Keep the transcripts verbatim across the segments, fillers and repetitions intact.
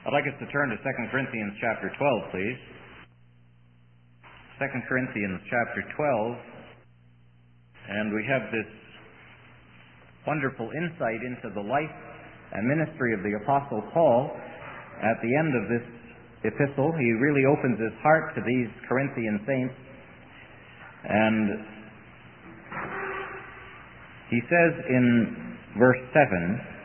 I'd like us to turn to Second Corinthians chapter twelve, please. Second Corinthians chapter twelve, and we have this wonderful insight into the life and ministry of the Apostle Paul. At the end of this epistle, he really opens his heart to these Corinthian saints, and he says in verse seven,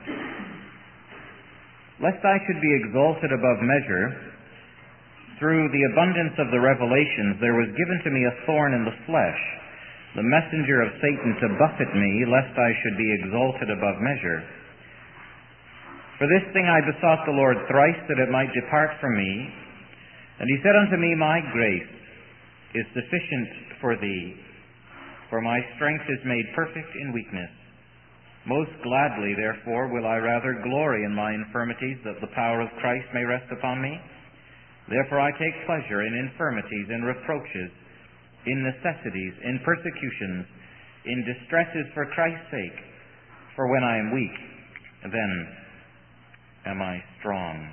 "Lest I should be exalted above measure, through the abundance of the revelations there was given to me a thorn in the flesh, the messenger of Satan to buffet me, lest I should be exalted above measure. For this thing I besought the Lord thrice, that it might depart from me. And he said unto me, My grace is sufficient for thee, for my strength is made perfect in weakness. Most gladly, therefore, will I rather glory in my infirmities, that the power of Christ may rest upon me. Therefore I take pleasure in infirmities, in reproaches, in necessities, in persecutions, in distresses for Christ's sake. For when I am weak, then am I strong."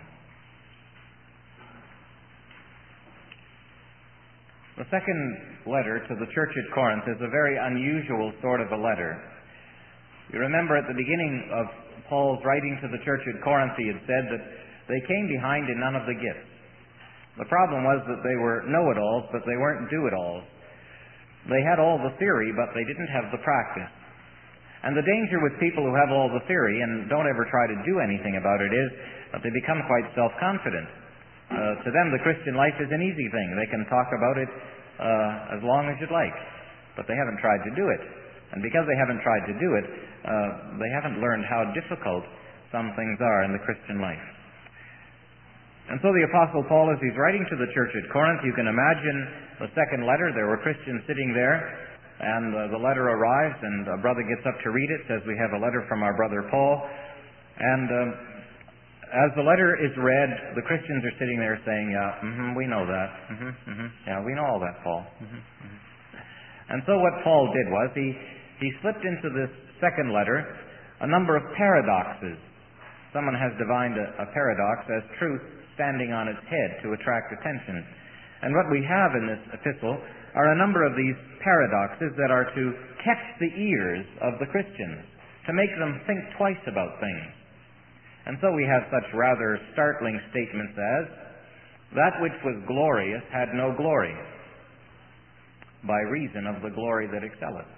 The second letter to the church at Corinth is a very unusual sort of a letter. You remember at the beginning of Paul's writing to the church at Corinth, he had said that they came behind in none of the gifts. The problem was that they were know-it-alls, but they weren't do-it-alls. They had all the theory, but they didn't have the practice. And the danger with people who have all the theory and don't ever try to do anything about it is that they become quite self-confident. Uh, to them, the Christian life is an easy thing. They can talk about it uh, as long as you'd like, but they haven't tried to do it. And because they haven't tried to do it, uh, they haven't learned how difficult some things are in the Christian life. And so the Apostle Paul, as he's writing to the church at Corinth, you can imagine the second letter. There were Christians sitting there, and uh, the letter arrives, and a brother gets up to read it, says, "We have a letter from our brother Paul." And um, as the letter is read, the Christians are sitting there saying, "Yeah, mm-hmm, we know that. Mm-hmm, mm-hmm, yeah, we know all that, Paul." Mm-hmm, mm-hmm. And so what Paul did was he He slipped into this second letter a number of paradoxes. Someone has defined a, a paradox as truth standing on its head to attract attention. And what we have in this epistle are a number of these paradoxes that are to catch the ears of the Christians, to make them think twice about things. And so we have such rather startling statements as, "That which was glorious had no glory, by reason of the glory that excelleth."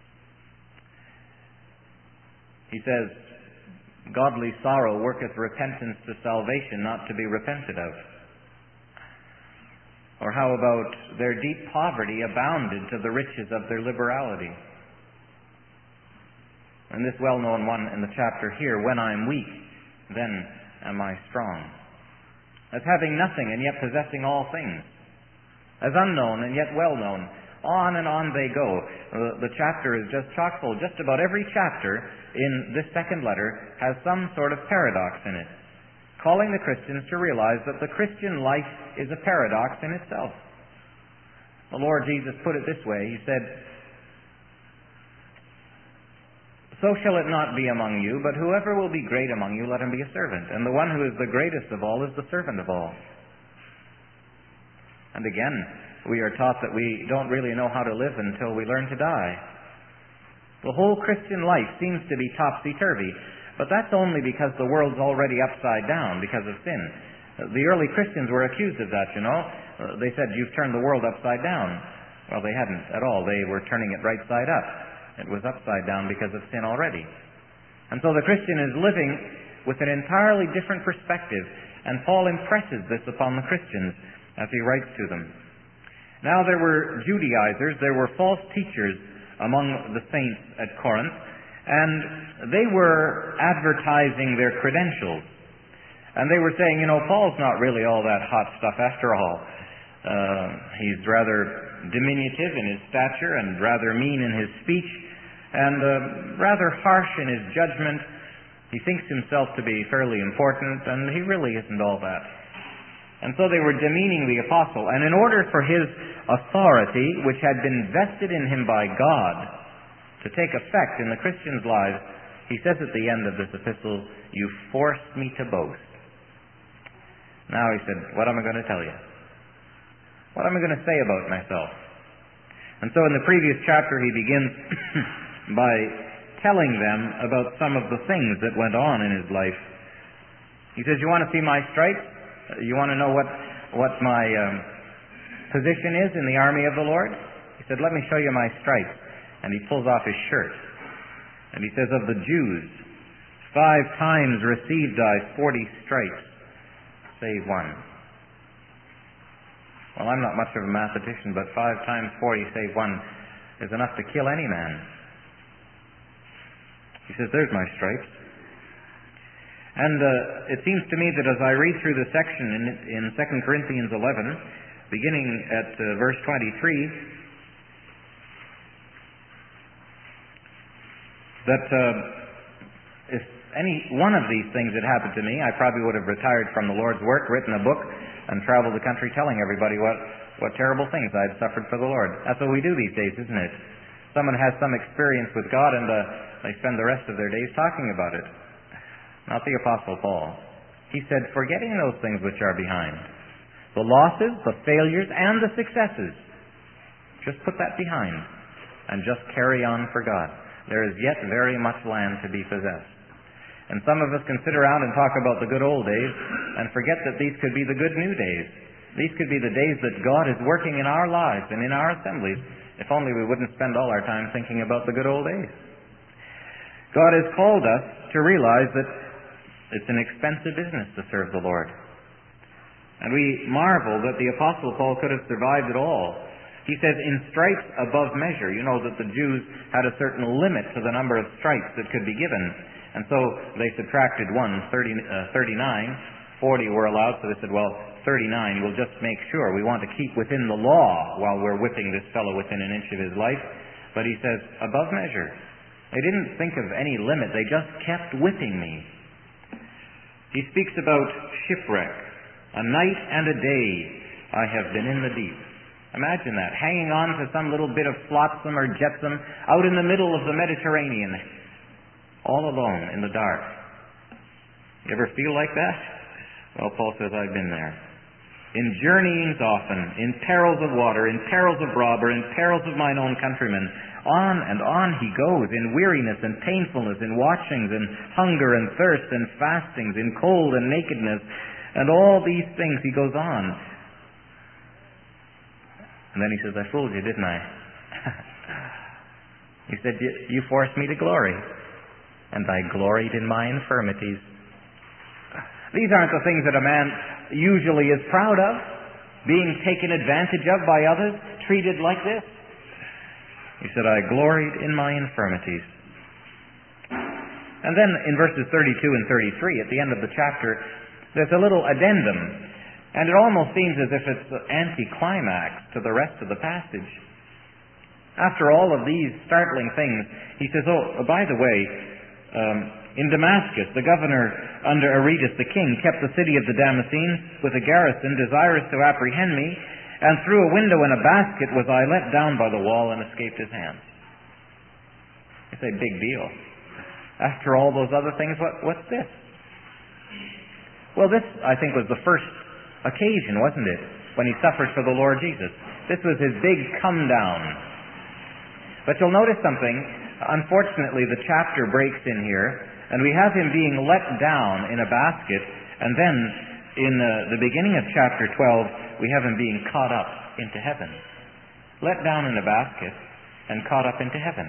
He says, "Godly sorrow worketh repentance to salvation, not to be repented of." Or how about, "Their deep poverty abounded to the riches of their liberality." And this well-known one in the chapter here, "When I am weak, then am I strong." As having nothing and yet possessing all things. As unknown and yet well-known. On and on they go. The chapter is just chock full. Just about every chapter in this second letter has some sort of paradox in it, calling the Christians to realize that the Christian life is a paradox in itself. The Lord Jesus put it this way. He said, "So shall it not be among you, but whoever will be great among you, let him be a servant. And the one who is the greatest of all is the servant of all." And again, we are taught that we don't really know how to live until we learn to die. The whole Christian life seems to be topsy-turvy, but that's only because the world's already upside down because of sin. The early Christians were accused of that, you know. They said, "You've turned the world upside down." Well, they hadn't at all. They were turning it right side up. It was upside down because of sin already. And so the Christian is living with an entirely different perspective, and Paul impresses this upon the Christians as he writes to them. Now there were Judaizers, there were false teachers among the saints at Corinth, and they were advertising their credentials. And they were saying, you know, Paul's not really all that hot stuff after all. Uh, he's rather diminutive in his stature and rather mean in his speech and uh, rather harsh in his judgment. He thinks himself to be fairly important, and he really isn't all that. And so they were demeaning the apostle. And in order for his authority, which had been vested in him by God, to take effect in the Christians' lives, he says at the end of this epistle, "You forced me to boast." Now he said, what am I going to tell you? What am I going to say about myself? And so in the previous chapter he begins by telling them about some of the things that went on in his life. He says, you want to see my stripes? You want to know what, what my um, position is in the army of the Lord? He said, let me show you my stripes. And he pulls off his shirt. And he says, of the Jews, five times received I forty stripes, save one. Well, I'm not much of a mathematician, but five times forty, save one, is enough to kill any man. He says, there's my stripes. And uh, it seems to me that as I read through the section in, in Second Corinthians eleven, beginning at uh, verse twenty-three, that uh, if any one of these things had happened to me, I probably would have retired from the Lord's work, written a book, and traveled the country telling everybody what, what terrible things I'd suffered for the Lord. That's what we do these days, isn't it? Someone has some experience with God and uh, they spend the rest of their days talking about it. Not the Apostle Paul. He said, forgetting those things which are behind, the losses, the failures, and the successes, just put that behind and just carry on for God. There is yet very much land to be possessed. And some of us can sit around and talk about the good old days and forget that these could be the good new days. These could be the days that God is working in our lives and in our assemblies, if only we wouldn't spend all our time thinking about the good old days. God has called us to realize that it's an expensive business to serve the Lord. And we marvel that the Apostle Paul could have survived it all. He says, in stripes above measure. You know that the Jews had a certain limit to the number of stripes that could be given. And so they subtracted one, thirty, uh, thirty-nine, forty were allowed, so they said, well, thirty-nine, we'll just make sure. We want to keep within the law while we're whipping this fellow within an inch of his life. But he says, above measure. They didn't think of any limit, they just kept whipping me. He speaks about shipwreck. A night and a day I have been in the deep. Imagine that, hanging on to some little bit of flotsam or jetsam out in the middle of the Mediterranean, all alone in the dark. You ever feel like that? Well, Paul says, I've been there. In journeyings often, in perils of water, in perils of robber, in perils of mine own countrymen. On and on he goes, in weariness and painfulness, in watchings and hunger and thirst and fastings, in cold and nakedness, and all these things he goes on. And then he says, I fooled you, didn't I? He said, you forced me to glory, and I gloried in my infirmities. These aren't the things that a man usually is proud of, being taken advantage of by others, treated like this. He said, I gloried in my infirmities. And then in verses thirty-two and thirty-three, at the end of the chapter, there's a little addendum, and it almost seems as if it's the anticlimax to the rest of the passage. After all of these startling things, he says, oh, by the way, um, in Damascus, the governor under Aretas the king kept the city of the Damascenes with a garrison, desirous to apprehend me, and through a window in a basket was I let down by the wall and escaped his hands. It's a big deal. After all those other things, what, what's this? Well, this, I think, was the first occasion, wasn't it, when he suffered for the Lord Jesus. This was his big come down. But you'll notice something. Unfortunately, the chapter breaks in here, and we have him being let down in a basket, and then in uh, the beginning of chapter twelve, we have him being caught up into heaven. Let down in a basket and caught up into heaven.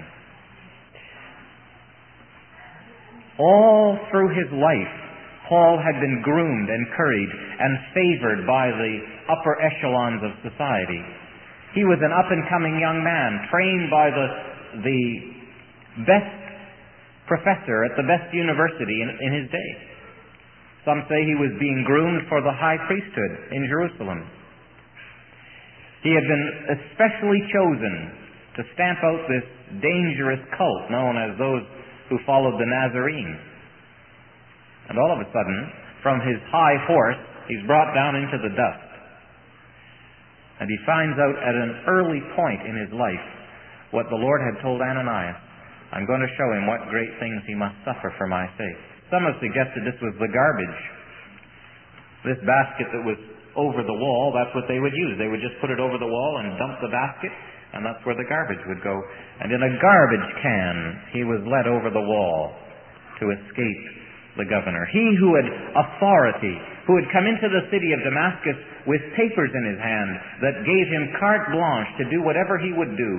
All through his life, Paul had been groomed, encouraged, and favored by the upper echelons of society. He was an up-and-coming young man, trained by the, the best professor at the best university in, in his day. Some say he was being groomed for the high priesthood in Jerusalem. He had been especially chosen to stamp out this dangerous cult known as those who followed the Nazarenes. And all of a sudden, from his high horse, he's brought down into the dust. And he finds out at an early point in his life what the Lord had told Ananias. I'm going to show him what great things he must suffer for my sake. Some have suggested this was the garbage. This basket that was over the wall, that's what they would use. They would just put it over the wall and dump the basket, and that's where the garbage would go. And in a garbage can, he was led over the wall to escape the governor. He who had authority, who had come into the city of Damascus with papers in his hand that gave him carte blanche to do whatever he would do,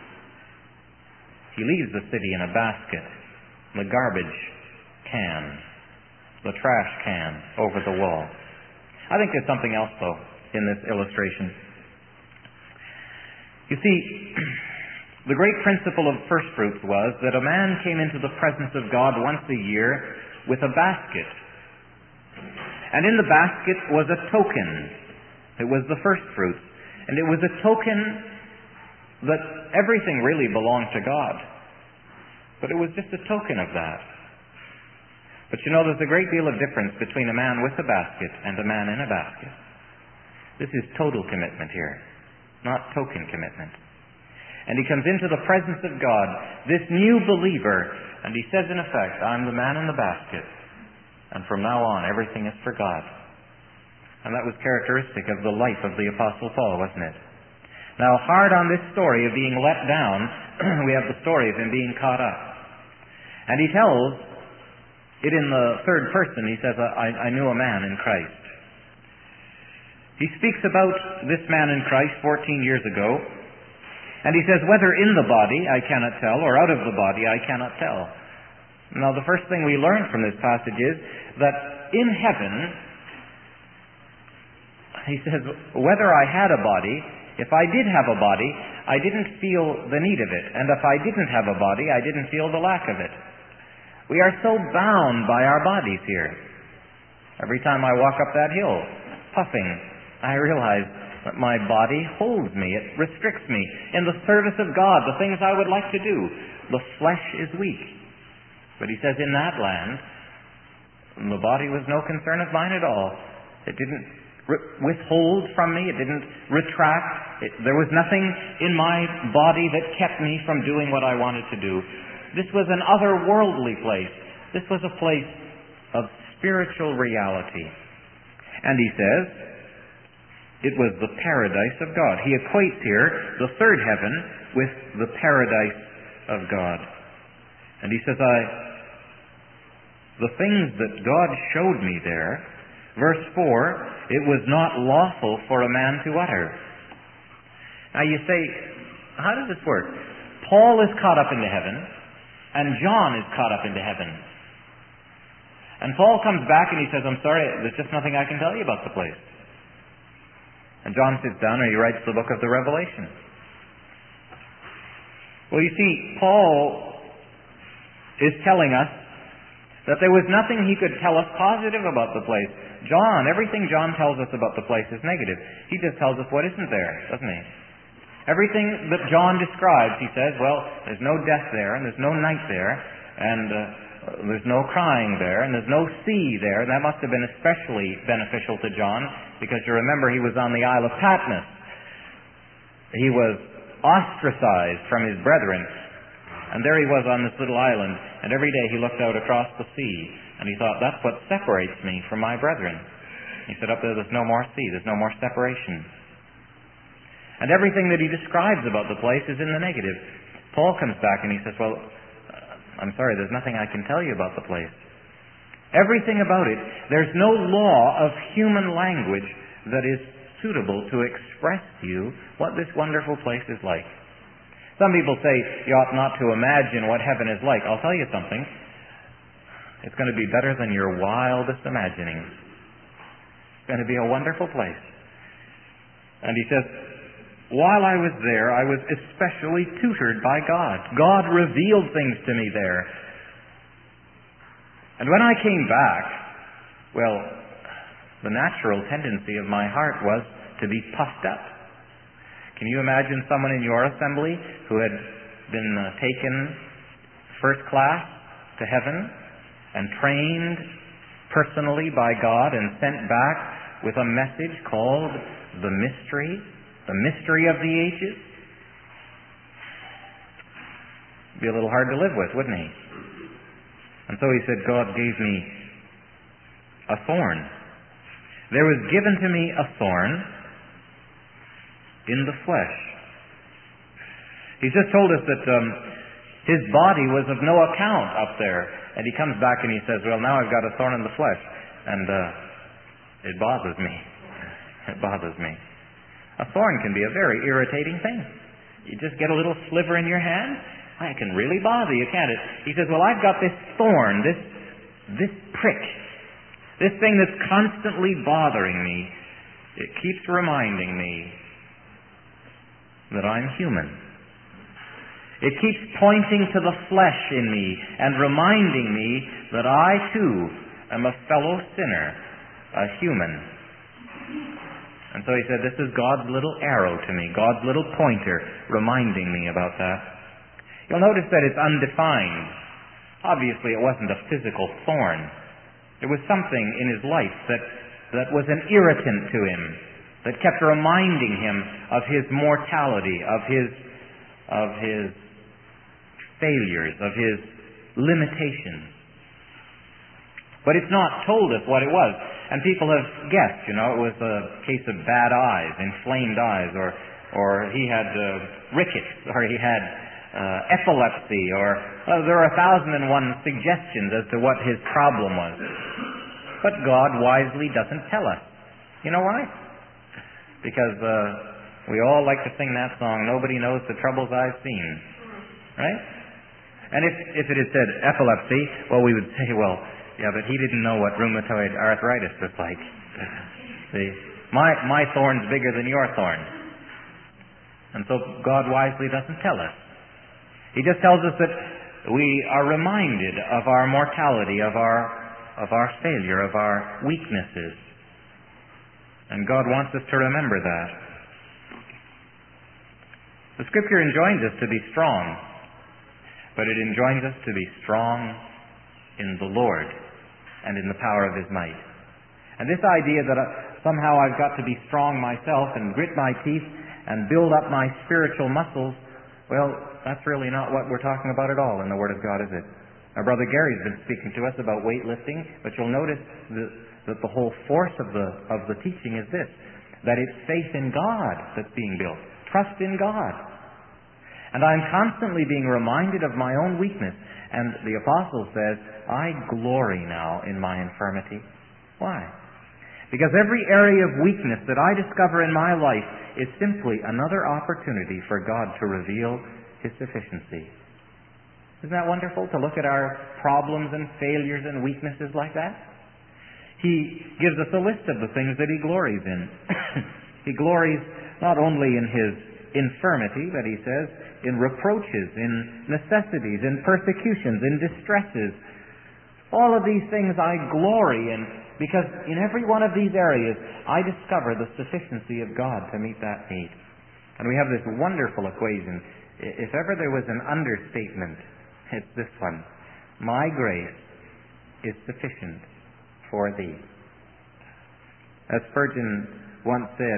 he leaves the city in a basket, the garbage can, the trash can over the wall. I think there's something else, though, in this illustration. You see, the great principle of first fruits was that a man came into the presence of God once a year with a basket. And in the basket was a token. It was the first fruits. And it was a token that everything really belonged to God. But it was just a token of that. But you know, there's a great deal of difference between a man with a basket and a man in a basket. This is total commitment here, not token commitment. And he comes into the presence of God, this new believer, and he says in effect, I'm the man in the basket, and from now on everything is for God. And that was characteristic of the life of the Apostle Paul, wasn't it? Now, hard on this story of being let down, we have the story of him being caught up. And he tells it in the third person. He says, I, I knew a man in Christ. He speaks about this man in Christ fourteen years ago, and he says, whether in the body I cannot tell, or out of the body I cannot tell. Now, the first thing we learn from this passage is that in heaven, he says, whether I had a body, if I did have a body, I didn't feel the need of it. And if I didn't have a body, I didn't feel the lack of it. We are so bound by our bodies here. Every time I walk up that hill, puffing, I realize that my body holds me. It restricts me. In the service of God, the things I would like to do, the flesh is weak. But he says in that land, the body was no concern of mine at all. It didn't withhold from me. It didn't retract. It, there was nothing in my body that kept me from doing what I wanted to do. This was an otherworldly place. This was a place of spiritual reality. And he says, it was the paradise of God. He equates here the third heaven with the paradise of God. And he says, I, the things that God showed me there, verse four, it was not lawful for a man to utter. Now you say, how does this work? Paul is caught up into heaven, and John is caught up into heaven. And Paul comes back and he says, I'm sorry, there's just nothing I can tell you about the place. And John sits down and he writes the book of the Revelation. Well, you see, Paul is telling us that there was nothing he could tell us positive about the place. John, everything John tells us about the place is negative. He just tells us what isn't there, doesn't he? Everything that John describes, he says, well, there's no death there, and there's no night there, and uh, there's no crying there, and there's no sea there. And that must have been especially beneficial to John, because you remember he was on the Isle of Patmos. He was ostracized from his brethren, and there he was on this little island, and every day he looked out across the sea, and he thought, that's what separates me from my brethren. He said, up there, there's no more sea, there's no more separation. And everything that he describes about the place is in the negative. Paul comes back and he says, well, I'm sorry, there's nothing I can tell you about the place. Everything about it, there's no law of human language that is suitable to express to you what this wonderful place is like. Some people say you ought not to imagine what heaven is like. I'll tell you something. It's going to be better than your wildest imaginings. It's going to be a wonderful place. And he says, while I was there, I was especially tutored by God. God revealed things to me there. And when I came back, well, the natural tendency of my heart was to be puffed up. Can you imagine someone in your assembly who had been uh, taken first class to heaven and trained personally by God and sent back with a message called the mystery, the mystery of the ages? It'd be a little hard to live with, wouldn't he? And so he said, God gave me a thorn. there was given to me a thorn in the flesh. He's just told us that um, his body was of no account up there. And he comes back and he says, well, now I've got a thorn in the flesh. And uh, it bothers me. It bothers me. A thorn can be a very irritating thing. You just get a little sliver in your hand, it can really bother you, can't it? He says, well, I've got this thorn, this, this prick, this thing that's constantly bothering me. It keeps reminding me that I'm human. It keeps pointing to the flesh in me and reminding me that I, too, am a fellow sinner, a human. And so he said, this is God's little arrow to me, God's little pointer, reminding me about that. You'll notice that it's undefined. Obviously, it wasn't a physical thorn. There was something in his life that, that was an irritant to him, that kept reminding him of his mortality, of his, of his failures, of his limitations. But it's not told us what it was. And people have guessed, you know, it was a case of bad eyes, inflamed eyes, or or he had uh, rickets, or he had uh, epilepsy, or uh, there are a thousand and one suggestions as to what his problem was. But God wisely doesn't tell us. You know why? Because uh, we all like to sing that song, nobody knows the troubles I've seen. Right? And if, if it had said epilepsy, well, we would say, well, yeah, but he didn't know what rheumatoid arthritis was like. See, my, my thorn's bigger than your thorn. And so God wisely doesn't tell us. He just tells us that we are reminded of our mortality, of our, of our failure, of our weaknesses. And God wants us to remember that. The Scripture enjoins us to be strong, but it enjoins us to be strong in the Lord and in the power of His might. And this idea that somehow I've got to be strong myself and grit my teeth and build up my spiritual muscles, well, that's really not what we're talking about at all in the Word of God, is it? Our brother Gary's been speaking to us about weightlifting, but you'll notice that, that the whole force of the, of the teaching is this, that it's faith in God that's being built. Trust in God. And I'm constantly being reminded of my own weakness. And the Apostle says, I glory now in my infirmity. Why? Because every area of weakness that I discover in my life is simply another opportunity for God to reveal His sufficiency. Isn't that wonderful to look at our problems and failures and weaknesses like that? He gives us a list of the things that He glories in. He glories not only in His infirmity, but He says, in reproaches, in necessities, in persecutions, in distresses. All of these things I glory in, because in every one of these areas I discover the sufficiency of God to meet that need. And we have this wonderful equation. If ever there was an understatement, it's this one. My grace is sufficient for thee. As Spurgeon once said,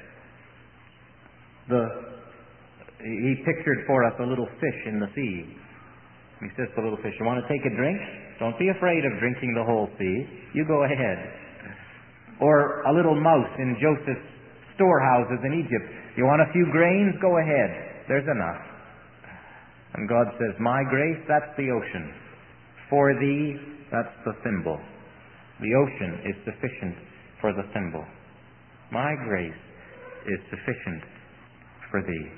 the he pictured for us a little fish in the sea. He says to the little fish, you want to take a drink? Don't be afraid of drinking the whole sea. You go ahead. Or a little mouse in Joseph's storehouses in Egypt. You want a few grains? Go ahead. There's enough. And God says, my grace, that's the ocean. For thee, that's the thimble. The ocean is sufficient for the thimble. My grace is sufficient for thee.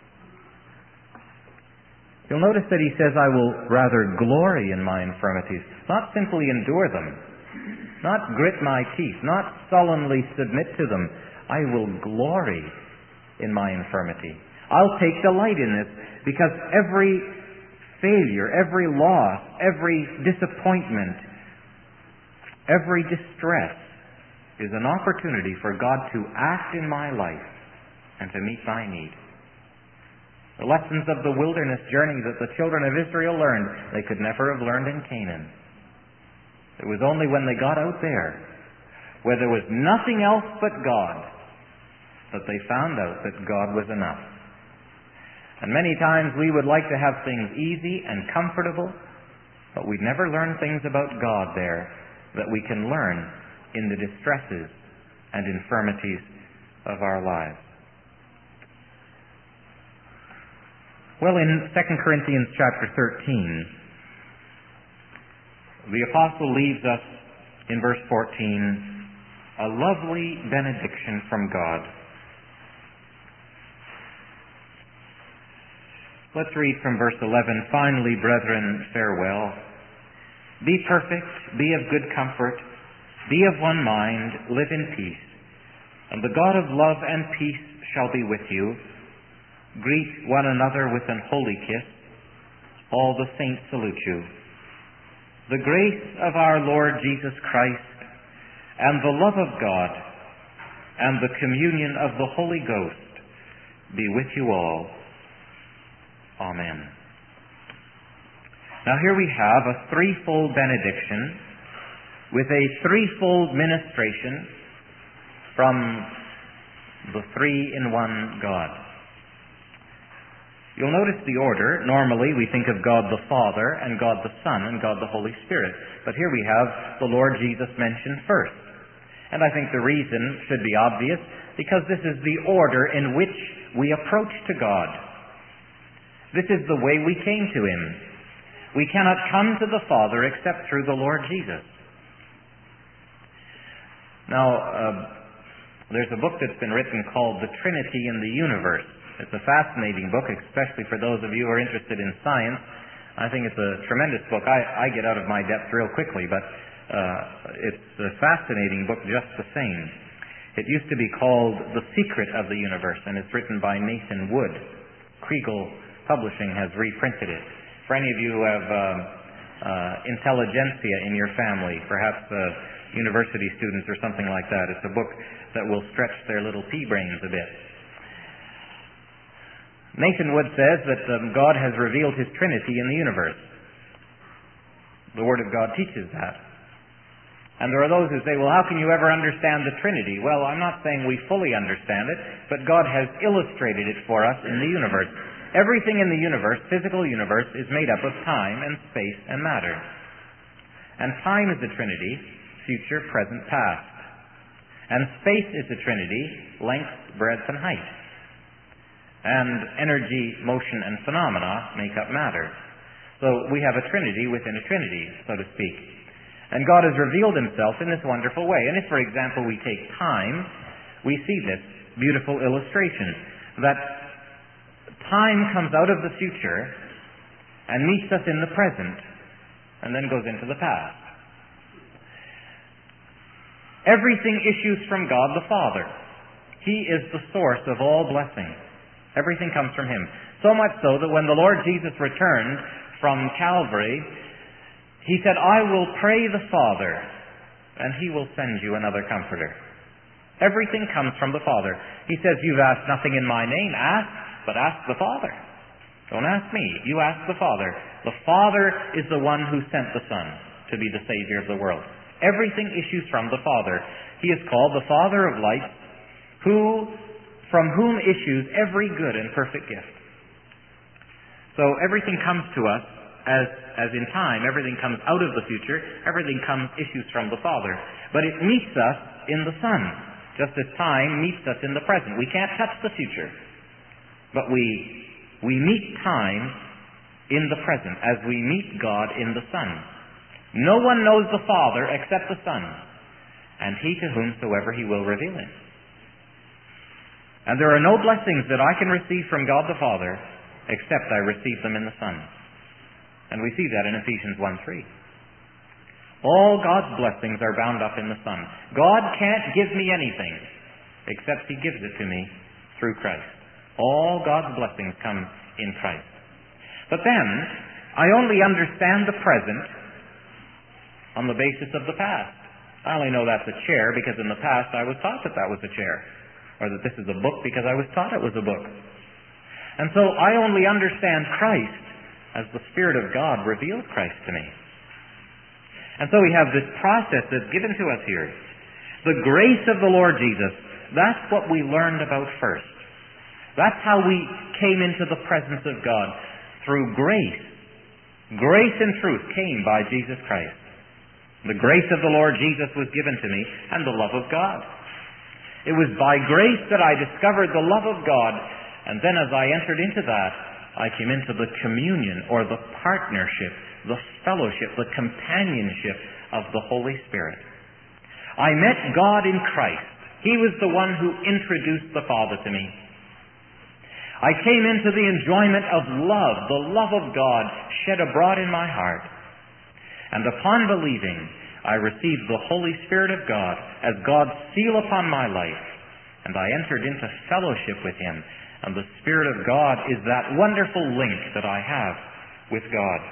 You'll notice that he says, I will rather glory in my infirmities, not simply endure them, not grit my teeth, not sullenly submit to them. I will glory in my infirmity. I'll take delight in this, because every failure, every loss, every disappointment, every distress is an opportunity for God to act in my life and to meet my need. The lessons of the wilderness journey that the children of Israel learned, they could never have learned in Canaan. It was only when they got out there, where there was nothing else but God, that they found out that God was enough. And many times we would like to have things easy and comfortable, but we'd never learn things about God there that we can learn in the distresses and infirmities of our lives. Well, in Second Corinthians chapter thirteen, the apostle leaves us in verse fourteen a lovely benediction from God. Let's read from verse eleven. Finally, brethren, farewell. Be perfect, be of good comfort, be of one mind, live in peace. And the God of love and peace shall be with you. Greet one another with an holy kiss. All the saints salute you. The grace of our Lord Jesus Christ, and the love of God, and the communion of the Holy Ghost be with you all. Amen. Now here we have a threefold benediction with a threefold ministration from the three-in-one God. You'll notice the order. Normally we think of God the Father and God the Son and God the Holy Spirit. But here we have the Lord Jesus mentioned first. And I think the reason should be obvious, because this is the order in which we approach to God. This is the way we came to Him. We cannot come to the Father except through the Lord Jesus. Now, uh, there's a book that's been written called The Trinity in the Universe. It's a fascinating book, especially for those of you who are interested in science. I think it's a tremendous book. I, I get out of my depth real quickly, but uh, it's a fascinating book just the same. It used to be called The Secret of the Universe, and it's written by Nathan Wood. Kriegel Publishing has reprinted it. For any of you who have uh, uh, intelligentsia in your family, perhaps uh, university students or something like that, it's a book that will stretch their little pea brains a bit. Nathan Wood says that um, God has revealed His Trinity in the universe. The Word of God teaches that. And there are those who say, well, how can you ever understand the Trinity? Well, I'm not saying we fully understand it, but God has illustrated it for us in the universe. Everything in the universe, physical universe, is made up of time and space and matter. And time is the Trinity, future, present, past. And space is the Trinity, length, breadth, and height. And energy, motion, and phenomena make up matter. So we have a Trinity within a Trinity, so to speak. And God has revealed Himself in this wonderful way. And if, for example, we take time, we see this beautiful illustration that time comes out of the future and meets us in the present and then goes into the past. Everything issues from God the Father. He is the source of all blessing. Everything comes from Him. So much so that when the Lord Jesus returned from Calvary, He said, I will pray the Father, and He will send you another Comforter. Everything comes from the Father. He says, you've asked nothing in my name. Ask, but ask the Father. Don't ask me. You ask the Father. The Father is the one who sent the Son to be the Savior of the world. Everything issues from the Father. He is called the Father of lights, who, from whom issues every good and perfect gift. So everything comes to us as, as in time. Everything comes out of the future. Everything comes, issues from the Father. But it meets us in the Son, just as time meets us in the present. We can't touch the future, but we, we meet time in the present as we meet God in the Son. No one knows the Father except the Son, and He to whomsoever He will reveal Him. And there are no blessings that I can receive from God the Father except I receive them in the Son. And we see that in Ephesians one three. All God's blessings are bound up in the Son. God can't give me anything except He gives it to me through Christ. All God's blessings come in Christ. But then, I only understand the present on the basis of the past. I only know that's a chair because in the past I was taught that that was a chair. Or that this is a book because I was taught it was a book. And so I only understand Christ as the Spirit of God revealed Christ to me. And so we have this process that's given to us here. The grace of the Lord Jesus, that's what we learned about first. That's how we came into the presence of God, through grace. Grace and truth came by Jesus Christ. The grace of the Lord Jesus was given to me, and the love of God. It was by grace that I discovered the love of God, and then as I entered into that, I came into the communion or the partnership, the fellowship, the companionship of the Holy Spirit. I met God in Christ. He was the one who introduced the Father to me. I came into the enjoyment of love, the love of God shed abroad in my heart. And upon believing, I received the Holy Spirit of God as God's seal upon my life, and I entered into fellowship with Him. And the Spirit of God is that wonderful link that I have with God.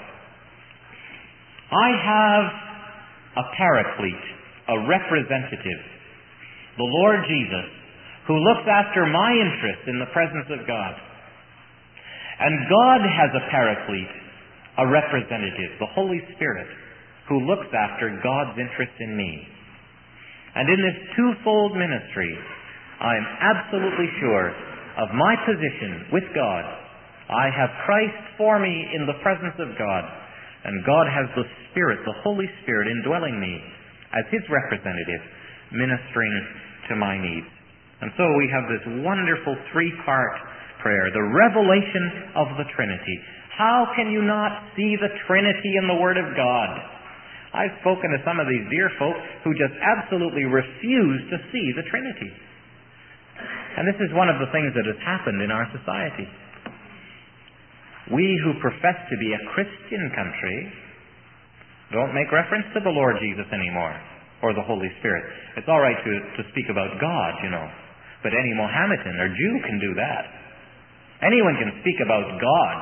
I have a paraclete, a representative, the Lord Jesus, who looks after my interest in the presence of God. And God has a paraclete, a representative, the Holy Spirit, who looks after God's interest in me. And in this twofold ministry, I am absolutely sure of my position with God. I have Christ for me in the presence of God, and God has the Spirit, the Holy Spirit, indwelling me as His representative, ministering to my needs. And so we have this wonderful three-part prayer, the revelation of the Trinity. How can you not see the Trinity in the Word of God? I've spoken to some of these dear folk who just absolutely refuse to see the Trinity. And this is one of the things that has happened in our society. We who profess to be a Christian country don't make reference to the Lord Jesus anymore, or the Holy Spirit. It's all right to, to speak about God, you know, but any Mohammedan or Jew can do that. Anyone can speak about God.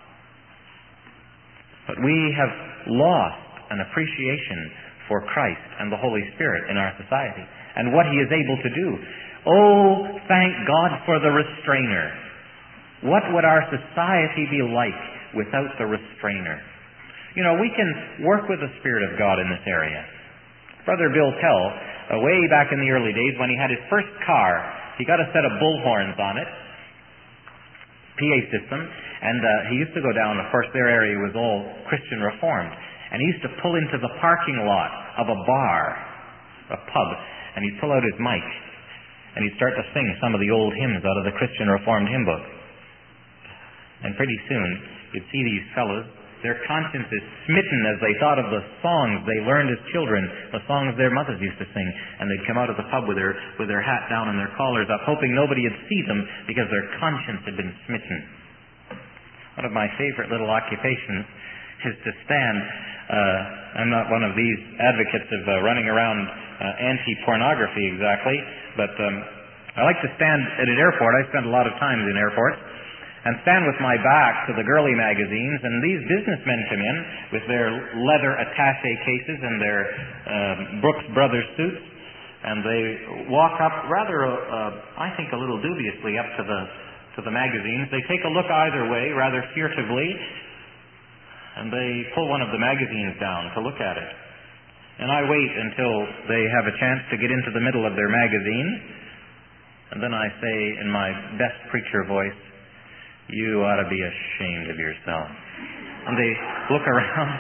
But we have lost an appreciation for Christ and the Holy Spirit in our society and what He is able to do. Oh, thank God for the restrainer. What would our society be like without the restrainer? You know, we can work with the Spirit of God in this area. Brother Bill Tell, uh, way back in the early days when he had his first car, he got a set of bullhorns on it, P A system, and uh, he used to go down, of course their area was all Christian Reformed, and he used to pull into the parking lot of a bar, a pub, and he'd pull out his mic, and he'd start to sing some of the old hymns out of the Christian Reformed hymn book. And pretty soon, you'd see these fellows, their consciences smitten as they thought of the songs they learned as children, the songs their mothers used to sing, and they'd come out of the pub with their, with their hat down and their collars up, hoping nobody would see them because their conscience had been smitten. One of my favorite little occupations is to stand. Uh, I'm not one of these advocates of uh, running around uh, anti-pornography exactly, but um, I like to stand at an airport. I spend a lot of time in airports, and stand with my back to the girly magazines, and these businessmen come in with their leather attaché cases and their um, Brooks Brothers suits, and they walk up rather, uh, I think, a little dubiously up to the to the magazines. They take a look either way, rather furtively, and they pull one of the magazines down to look at it. And I wait until they have a chance to get into the middle of their magazine, and then I say in my best preacher voice, "You ought to be ashamed of yourself." And they look around.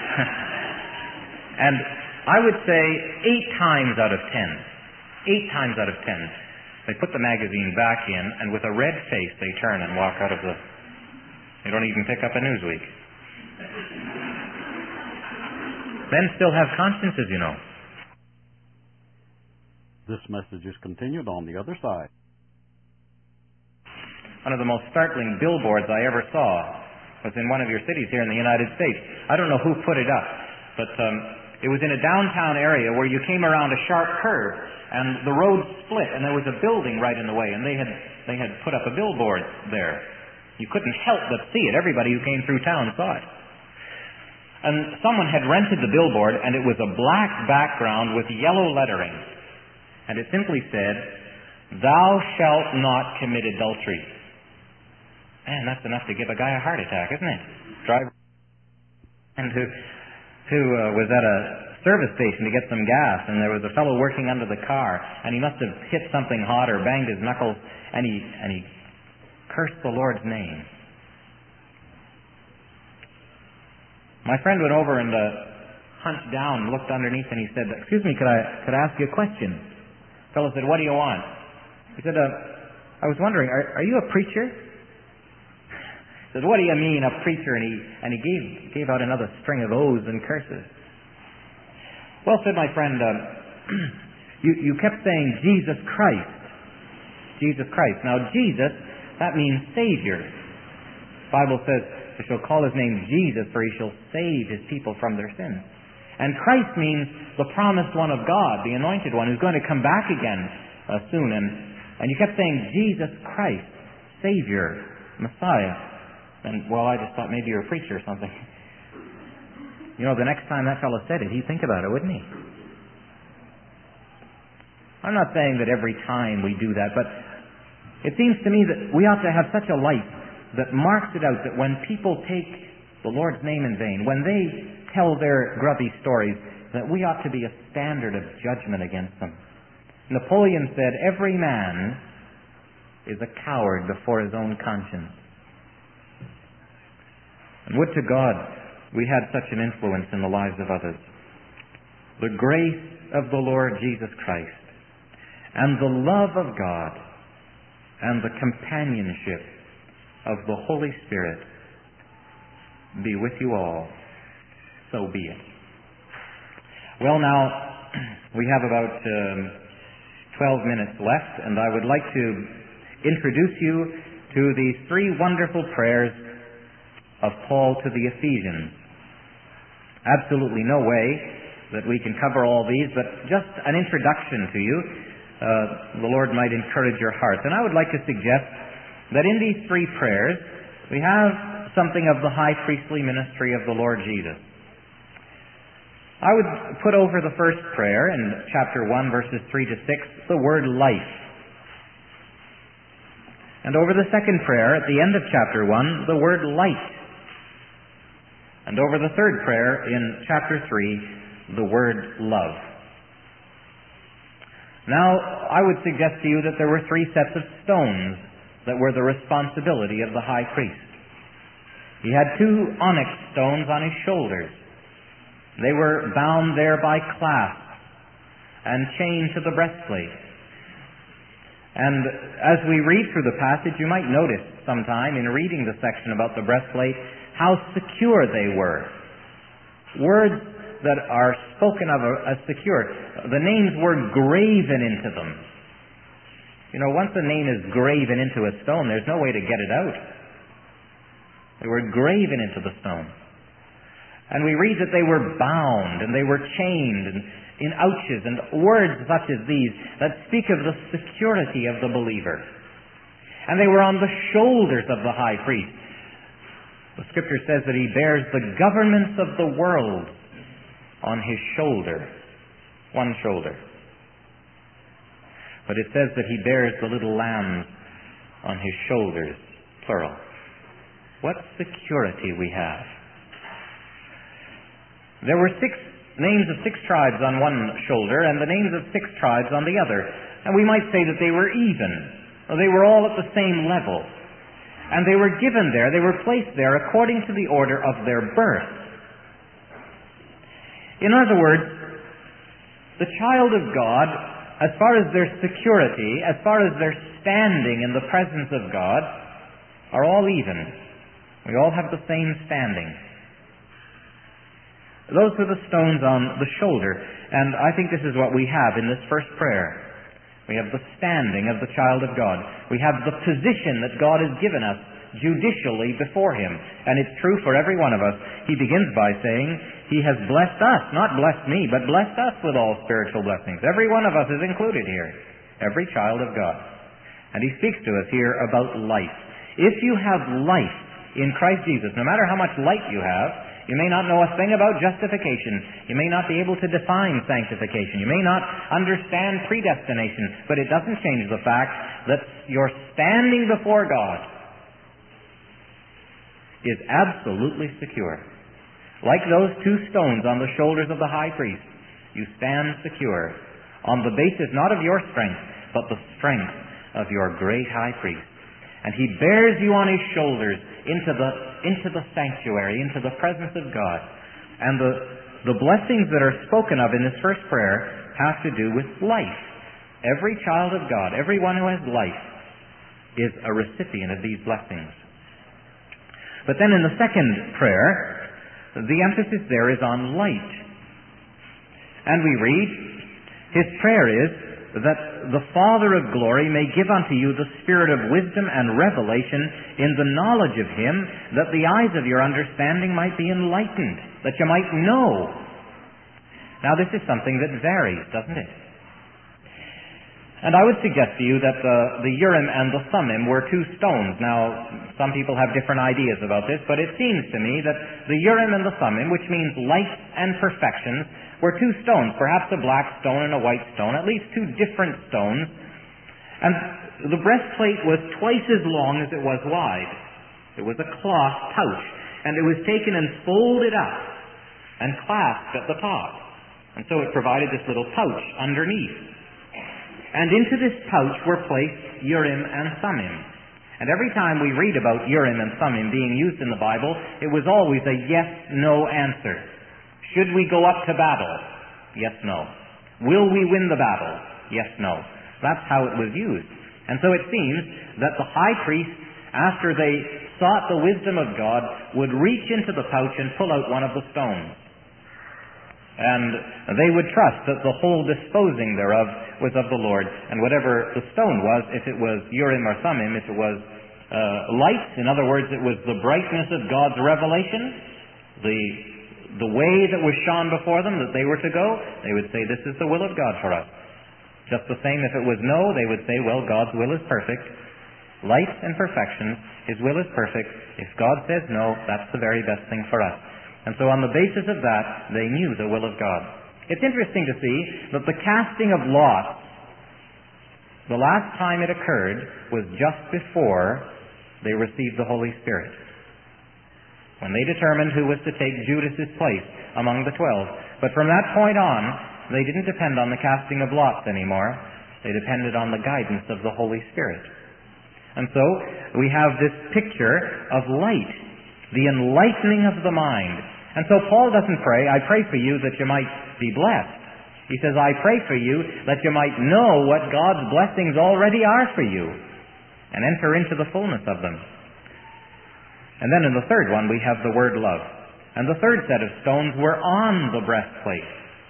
And I would say eight times out of ten, eight times out of ten, they put the magazine back in, and with a red face they turn and walk out of the... They don't even pick up a Newsweek. Men still have consciences, you know. This message is continued on the other side. One of the most startling billboards I ever saw was in one of your cities here in the United States. I don't know who put it up, but um, it was in a downtown area where you came around a sharp curve, and the road split, and there was a building right in the way, and they had they had put up a billboard there. You couldn't help but see it. Everybody who came through town saw it. And someone had rented the billboard, and it was a black background with yellow lettering, and it simply said, "Thou shalt not commit adultery." Man, that's enough to give a guy a heart attack, isn't it? Driver and who who uh, was at a service station to get some gas, and there was a fellow working under the car, and he must have hit something hot or banged his knuckles, and he and he cursed the Lord's name. My friend went over and uh, hunched down and looked underneath, and he said, "Excuse me, could I could I ask you a question?" The fellow said, "What do you want?" He said, uh, I was wondering, are, are you a preacher? He said, what do you mean, a preacher? And he, and he gave, gave out another string of oaths and curses. Well, said my friend, uh, you, you kept saying Jesus Christ. Jesus Christ. Now, Jesus, that means Savior. The Bible says, "You shall call his name Jesus, for he shall save his people from their sins." And Christ means the promised one of God, the anointed one, who's going to come back again uh, soon. And, and you kept saying Jesus Christ, Savior, Messiah. And, well, I just thought maybe you're a preacher or something. You know, the next time that fellow said it, he'd think about it, wouldn't he? I'm not saying that every time we do that, but it seems to me that we ought to have such a light that marks it out that when people take the Lord's name in vain, when they tell their grubby stories, that we ought to be a standard of judgment against them. Napoleon said, every man is a coward before his own conscience. And would to God we had such an influence in the lives of others. The grace of the Lord Jesus Christ, and the love of God, and the companionship of the Holy Spirit be with you all. So be it. Well, now, we have about um, twelve minutes left, and I would like to introduce you to these three wonderful prayers of Paul to the Ephesians. Absolutely no way that we can cover all these, but just an introduction to you. Uh, the Lord might encourage your hearts. And I would like to suggest that in these three prayers, we have something of the high priestly ministry of the Lord Jesus. I would put over the first prayer in chapter one, verses three to six, the word life. And over the second prayer, at the end of chapter one, the word light. And over the third prayer in chapter three, the word love. Now, I would suggest to you that there were three sets of stones that were the responsibility of the high priest. He had two onyx stones on his shoulders. They were bound there by clasps and chained to the breastplate. And as we read through the passage, you might notice sometime in reading the section about the breastplate how secure they were. Words that are spoken of as secure. The names were graven into them. You know, once a name is graven into a stone, there's no way to get it out. They were graven into the stone. And we read that they were bound and they were chained and in ouches and words such as these that speak of the security of the believer. And they were on the shoulders of the high priest. The Scripture says that he bears the governments of the world on his shoulder, one shoulder. But it says that he bears the little lambs on his shoulders, plural. What security we have. There were six names of six tribes on one shoulder and the names of six tribes on the other. And we might say that they were even. They were all at the same level. And they were given there, they were placed there according to the order of their birth. In other words, the child of God, as far as their security, as far as their standing in the presence of God, are all even. We all have the same standing. Those were the stones on the shoulder, and I think this is what we have in this first prayer. We have the standing of the child of God. We have the position that God has given us judicially before Him. And it's true for every one of us. He begins by saying, He has blessed us, not blessed me, but blessed us with all spiritual blessings. Every one of us is included here. Every child of God. And He speaks to us here about life. If you have life in Christ Jesus, no matter how much light you have, you may not know a thing about justification. You may not be able to define sanctification. You may not understand predestination. But it doesn't change the fact that your standing before God is absolutely secure. Like those two stones on the shoulders of the high priest, you stand secure on the basis not of your strength, but the strength of your great high priest. And He bears you on His shoulders into the into the sanctuary, into the presence of God. And the, the blessings that are spoken of in this first prayer have to do with life. Every child of God, everyone who has life, is a recipient of these blessings. But then in the second prayer, the emphasis there is on light. And we read, his prayer is that the Father of glory may give unto you the spirit of wisdom and revelation in the knowledge of him, that the eyes of your understanding might be enlightened, that you might know. Now this is something that varies, doesn't it? And I would suggest to you that the, the Urim and the Thummim were two stones. Now, some people have different ideas about this, but it seems to me that the Urim and the Thummim, which means light and perfection, were two stones, perhaps a black stone and a white stone, at least two different stones. And the breastplate was twice as long as it was wide. It was a cloth pouch, and it was taken and folded up and clasped at the top. And so it provided this little pouch underneath. And into this pouch were placed Urim and Thummim. And every time we read about Urim and Thummim being used in the Bible, it was always a yes-no answer. Should we go up to battle? Yes, no. Will we win the battle? Yes, no. That's how it was used. And so it seems that the high priest, after they sought the wisdom of God, would reach into the pouch and pull out one of the stones. And they would trust that the whole disposing thereof was of the Lord. And whatever the stone was, if it was Urim or Thummim, if it was uh, light, in other words, it was the brightness of God's revelation, the, the way that was shone before them that they were to go, they would say, this is the will of God for us. Just the same if it was no, they would say, well, God's will is perfect. Light and perfection, his will is perfect. If God says no, that's the very best thing for us. And so on the basis of that, they knew the will of God. It's interesting to see that the casting of lots, the last time it occurred was just before they received the Holy Spirit, when they determined who was to take Judas's place among the twelve. But from that point on, they didn't depend on the casting of lots anymore. They depended on the guidance of the Holy Spirit. And so we have this picture of light, the enlightening of the mind. And so Paul doesn't pray, I pray for you that you might be blessed. He says, I pray for you that you might know what God's blessings already are for you and enter into the fullness of them. And then in the third one, we have the word love. And the third set of stones were on the breastplate.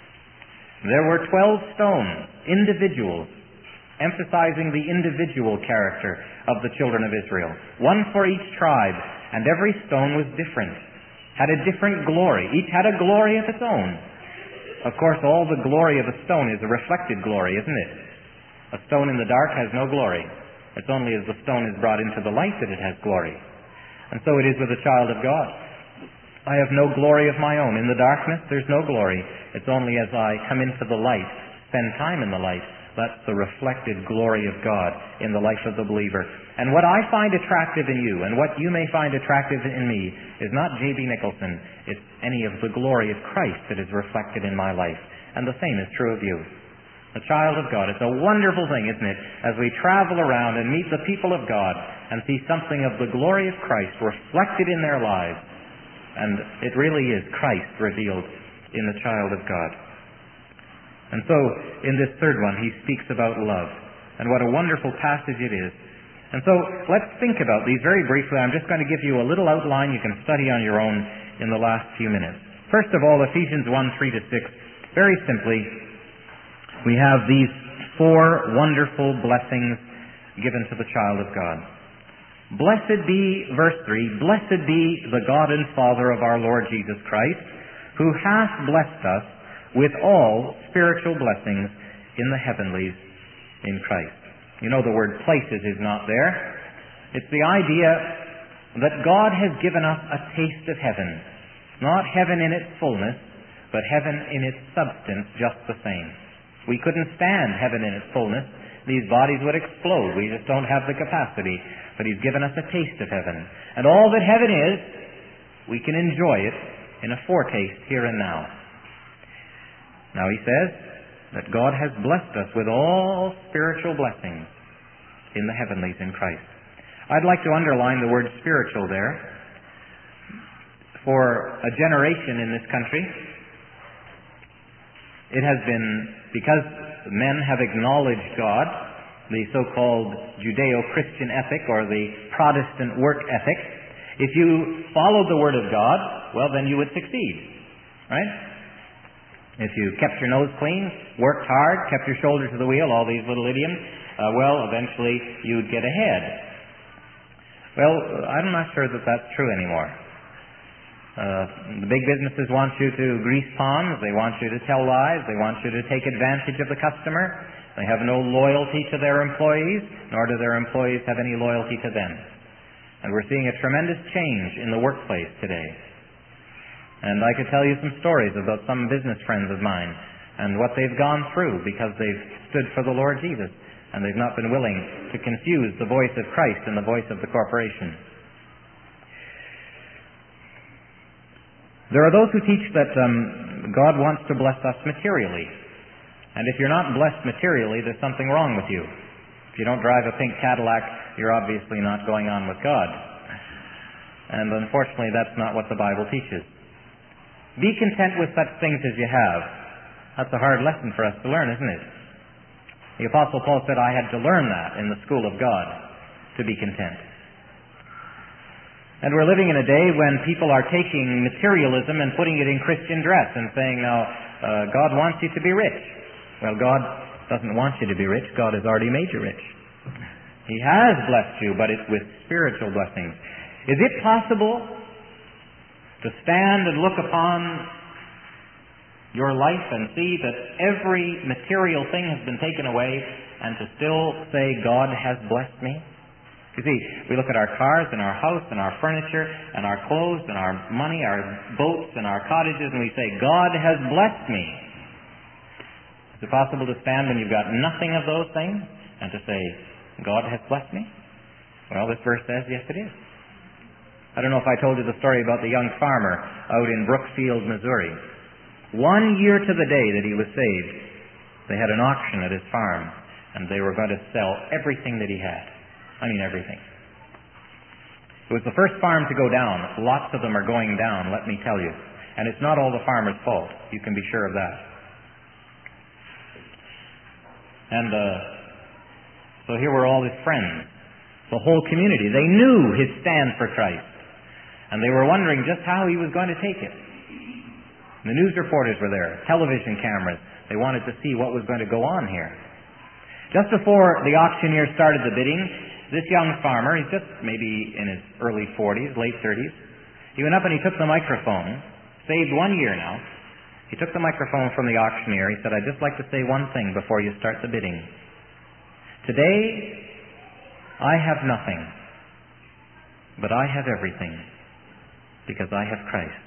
There were twelve stones, individuals, emphasizing the individual character of the children of Israel. One for each tribe, and every stone was different, had a different glory. Each had a glory of its own. Of course, all the glory of a stone is a reflected glory, isn't it? A stone in the dark has no glory. It's only as the stone is brought into the light that it has glory. And so it is with a child of God. I have no glory of my own. In the darkness, there's no glory. It's only as I come into the light, spend time in the light, that's the reflected glory of God in the life of the believer. And what I find attractive in you, and what you may find attractive in me, is not J B Nicholson. It's any of the glory of Christ that is reflected in my life. And the same is true of you. A child of God. It's a wonderful thing, isn't it, as we travel around and meet the people of God and see something of the glory of Christ reflected in their lives. And it really is Christ revealed in the child of God. And so, in this third one, he speaks about love. And what a wonderful passage it is. And so, let's think about these very briefly. I'm just going to give you a little outline you can study on your own in the last few minutes. First of all, Ephesians one, three to six. Very simply, we have these four wonderful blessings given to the child of God. Blessed be, verse three, blessed be the God and Father of our Lord Jesus Christ, who hath blessed us with all spiritual blessings in the heavenlies in Christ. You know, the word places is not there. It's the idea that God has given us a taste of heaven. Not heaven in its fullness, but heaven in its substance just the same. We couldn't stand heaven in its fullness. These bodies would explode. We just don't have the capacity. But He's given us a taste of heaven. And all that heaven is, we can enjoy it in a foretaste here and now. Now he says that God has blessed us with all spiritual blessings in the heavenlies in Christ. I'd like to underline the word spiritual there. For a generation in this country, it has been, because men have acknowledged God, the so-called Judeo-Christian ethic or the Protestant work ethic. If you followed the Word of God, well, then you would succeed, right? If you kept your nose clean, worked hard, kept your shoulder to the wheel, all these little idioms, uh, well, eventually you'd get ahead. Well, I'm not sure that that's true anymore. Uh, the big businesses want you to grease palms, they want you to tell lies, they want you to take advantage of the customer. They have no loyalty to their employees, nor do their employees have any loyalty to them. And we're seeing a tremendous change in the workplace today. And I could tell you some stories about some business friends of mine and what they've gone through because they've stood for the Lord Jesus and they've not been willing to confuse the voice of Christ and the voice of the corporation. There are those who teach that um, God wants to bless us materially. And if you're not blessed materially, there's something wrong with you. If you don't drive a pink Cadillac, you're obviously not going on with God. And unfortunately, that's not what the Bible teaches. Be content with such things as you have. That's a hard lesson for us to learn, isn't it? The Apostle Paul said, I had to learn that in the school of God, to be content. And we're living in a day when people are taking materialism and putting it in Christian dress and saying, now, uh, God wants you to be rich. Well, God doesn't want you to be rich. God has already made you rich. He has blessed you, but it's with spiritual blessings. Is it possible to stand and look upon your life and see that every material thing has been taken away and to still say, God has blessed me? You see, we look at our cars and our house and our furniture and our clothes and our money, our boats and our cottages, and we say, God has blessed me. Is it possible to stand when you've got nothing of those things and to say, God has blessed me? Well, this verse says, yes, it is. I don't know if I told you the story about the young farmer out in Brookfield, Missouri. One year to the day that he was saved, they had an auction at his farm, and they were going to sell everything that he had. I mean everything. It was the first farm to go down. Lots of them are going down, let me tell you. And it's not all the farmer's fault. You can be sure of that. And uh, so here were all his friends, the whole community. They knew his stand for Christ. And they were wondering just how he was going to take it. The news reporters were there, television cameras. They wanted to see what was going to go on here. Just before the auctioneer started the bidding, this young farmer, he's just maybe in his early forties, late thirties, he went up and he took the microphone, saved one year now. He took the microphone from the auctioneer. He said, I'd just like to say one thing before you start the bidding. Today, I have nothing, but I have everything because I have Christ.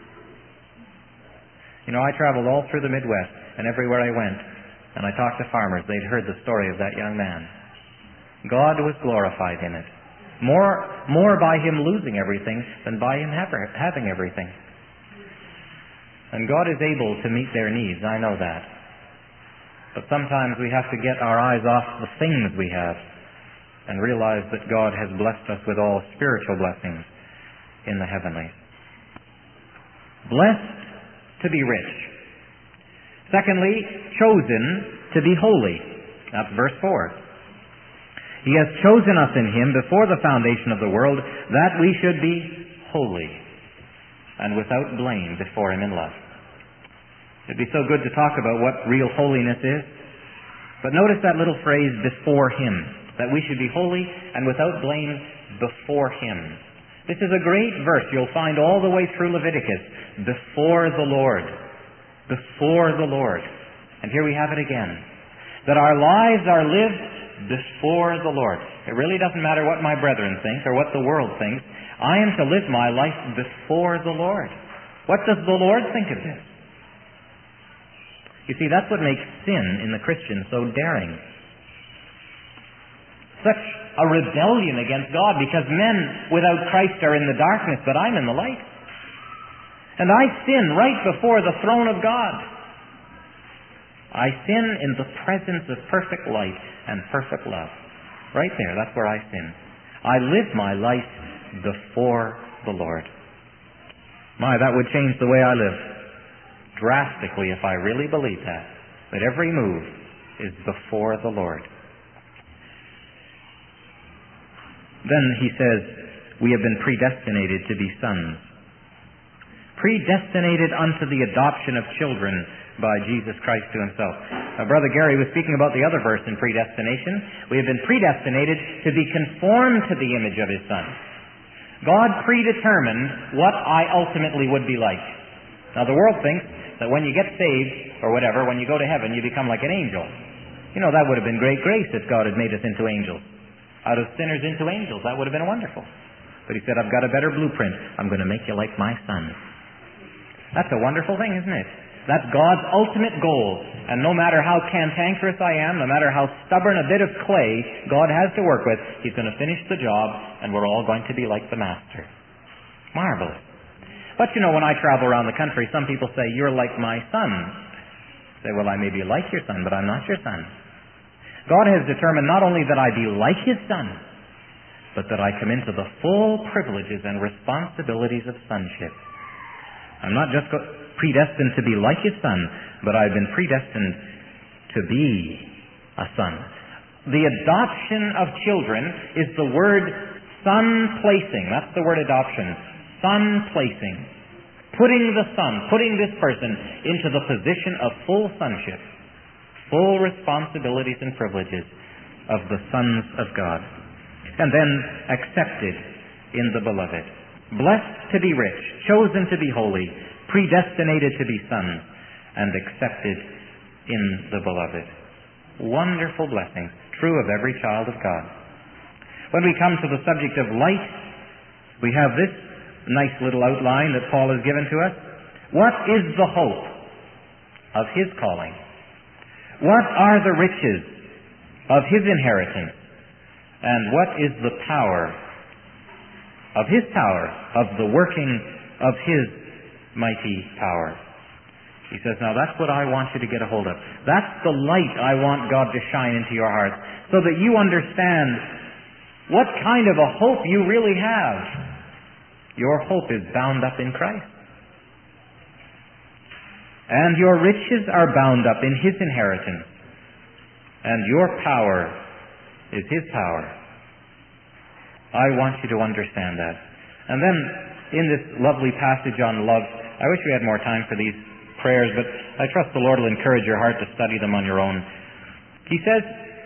You know, I traveled all through the Midwest, and everywhere I went, and I talked to farmers, they'd heard the story of that young man. God was glorified in it. More, more by him losing everything than by him having everything. And God is able to meet their needs, I know that. But sometimes we have to get our eyes off the things we have and realize that God has blessed us with all spiritual blessings in the heavenlies. Blessed to be rich. Secondly, chosen to be holy. That's verse four. He has chosen us in Him before the foundation of the world that we should be holy and without blame before Him in love. It'd be so good to talk about what real holiness is. But notice that little phrase, before Him, that we should be holy and without blame before Him. This is a great verse you'll find all the way through Leviticus. Before the Lord. Before the Lord. And here we have it again. That our lives are lived before the Lord. It really doesn't matter what my brethren think or what the world thinks. I am to live my life before the Lord. What does the Lord think of this? You see, that's what makes sin in the Christian so daring. Such a rebellion against God, because men without Christ are in the darkness, but I'm in the light. And I sin right before the throne of God. I sin in the presence of perfect light and perfect love. Right there, that's where I sin. I live my life before the Lord. My, that would change the way I live drastically if I really believed that. That every move is before the Lord. Then he says, we have been predestinated to be sons. Predestinated unto the adoption of children by Jesus Christ to himself. Now, Brother Gary was speaking about the other verse in predestination. We have been predestinated to be conformed to the image of his Son. God predetermined what I ultimately would be like. Now, the world thinks that when you get saved, or whatever, when you go to heaven, you become like an angel. You know, that would have been great grace if God had made us into angels. Out of sinners into angels. That would have been wonderful. But he said, I've got a better blueprint. I'm going to make you like my Son. That's a wonderful thing, isn't it? That's God's ultimate goal. And no matter how cantankerous I am, no matter how stubborn a bit of clay God has to work with, he's going to finish the job, and we're all going to be like the Master. Marvelous. But you know, when I travel around the country, some people say, you're like my son. I say, well, I may be like your son, but I'm not your son. God has determined not only that I be like his Son, but that I come into the full privileges and responsibilities of sonship. I'm not just predestined to be like his Son, but I've been predestined to be a son. The adoption of children is the word son placing. That's the word adoption. Son placing. Putting the son, putting this person into the position of full sonship. Full responsibilities and privileges of the sons of God. And then accepted in the beloved. Blessed to be rich, chosen to be holy, predestinated to be sons, and accepted in the beloved. Wonderful blessings, true of every child of God. When we come to the subject of light, we have this nice little outline that Paul has given to us. What is the hope of his calling? What are the riches of his inheritance? And what is the power of his power, of the working of his mighty power? He says, now that's what I want you to get a hold of. That's the light I want God to shine into your heart, so that you understand what kind of a hope you really have. Your hope is bound up in Christ. And your riches are bound up in his inheritance. And your power is his power. I want you to understand that. And then, in this lovely passage on love, I wish we had more time for these prayers, but I trust the Lord will encourage your heart to study them on your own. He says,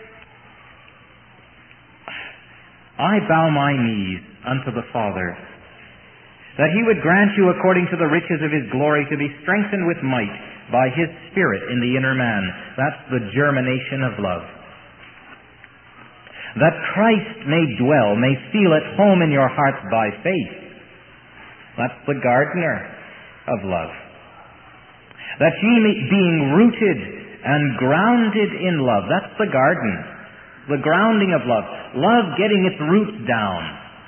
I bow my knees unto the Father, that he would grant you according to the riches of his glory to be strengthened with might by his Spirit in the inner man. That's the germination of love. That Christ may dwell, may feel at home in your hearts by faith. That's the gardener of love. That ye may, being rooted and grounded in love, that's the garden, the grounding of love. Love getting its roots down.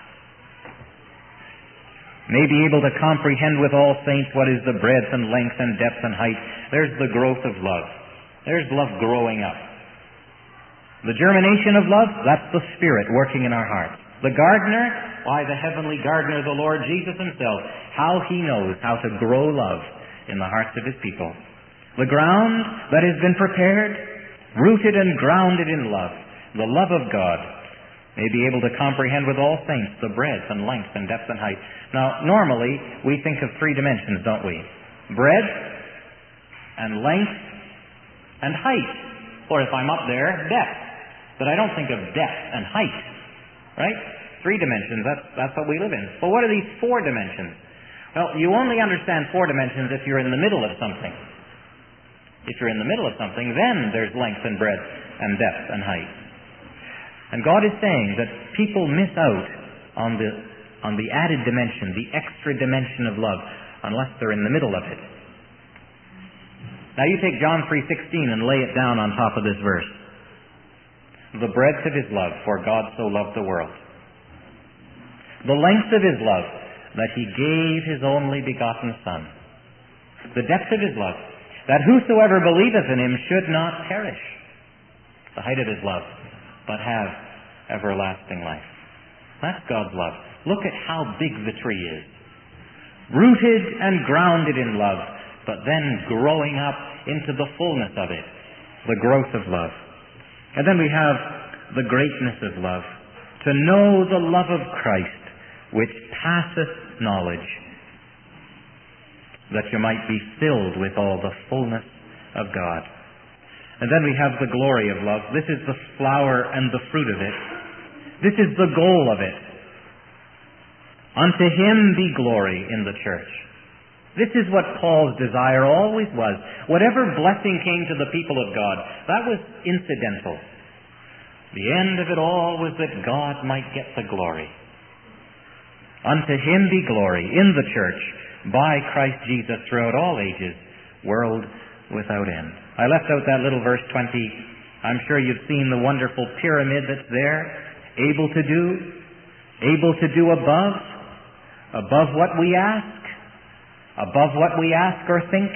May be able to comprehend with all saints what is the breadth and length and depth and height. There's the growth of love. There's love growing up. The germination of love, that's the Spirit working in our hearts. The gardener, why, the heavenly gardener, the Lord Jesus himself, how he knows how to grow love in the hearts of his people. The ground that has been prepared, rooted and grounded in love, the love of God, may be able to comprehend with all saints the breadth and length and depth and height. Now, normally, we think of three dimensions, don't we? Breadth and length and height. Or if I'm up there, depth. But I don't think of depth and height. Right? Three dimensions, that's, that's what we live in. But what are these four dimensions? Well, you only understand four dimensions if you're in the middle of something. If you're in the middle of something, then there's length and breadth and depth and height. And God is saying that people miss out on the, on the added dimension, the extra dimension of love, unless they're in the middle of it. Now you take John three sixteen and lay it down on top of this verse. The breadth of his love, for God so loved the world. The length of his love, that he gave his only begotten Son. The depth of his love, that whosoever believeth in him should not perish. The height of his love, but have everlasting life. That's God's love. Look at how big the tree is. Rooted and grounded in love, but then growing up into the fullness of it. the growth of love. And then we have the greatness of love. To know the love of Christ, which passeth knowledge, that you might be filled with all the fullness of God. And then we have the glory of love. This is the flower and the fruit of it. This is the goal of it. Unto Him be glory in the church. This is what Paul's desire always was. Whatever blessing came to the people of God, that was incidental. The end of it all was that God might get the glory. Unto Him be glory in the church by Christ Jesus throughout all ages, world without end. I left out that little verse twenty. I'm sure you've seen the wonderful pyramid that's there. Able to do, able to do above, above what we ask, above what we ask or think,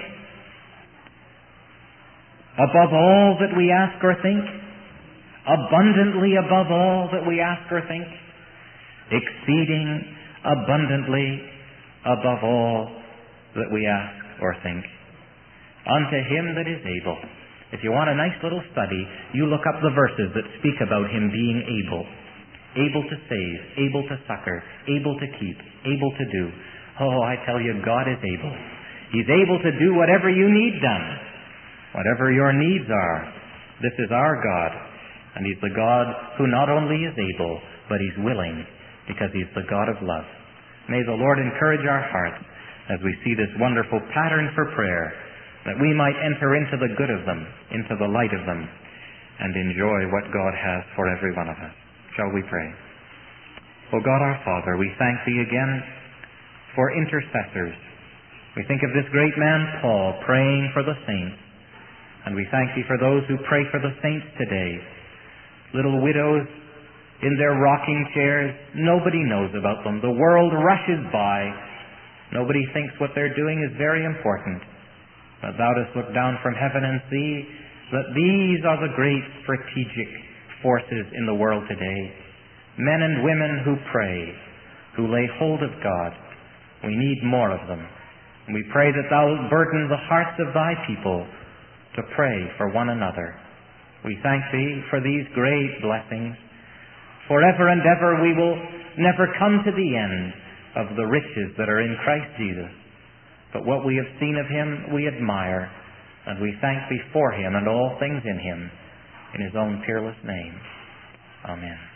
above all that we ask or think, abundantly above all that we ask or think, exceeding abundantly above all that we ask or think. Unto Him that is able. If you want a nice little study, you look up the verses that speak about Him being able. Able to save, able to succor, able to keep, able to do. Oh, I tell you, God is able. He's able to do whatever you need done. Whatever your needs are. This is our God. And He's the God who not only is able, but He's willing, because He's the God of love. May the Lord encourage our hearts as we see this wonderful pattern for prayer, that we might enter into the good of them, into the light of them, and enjoy what God has for every one of us. Shall we pray? O God our Father, we thank Thee again for intercessors. We think of this great man Paul praying for the saints, and we thank Thee for those who pray for the saints today. Little widows in their rocking chairs, nobody knows about them. The world rushes by. Nobody thinks what they're doing is very important. But Thou dost look down from heaven and see that these are the great strategic forces in the world today. Men and women who pray, who lay hold of God. We need more of them. And we pray that Thou burden the hearts of Thy people to pray for one another. We thank Thee for these great blessings. Forever and ever we will never come to the end of the riches that are in Christ Jesus. But what we have seen of Him, we admire, and we thank Thee for Him and all things in Him, in His own peerless name. Amen.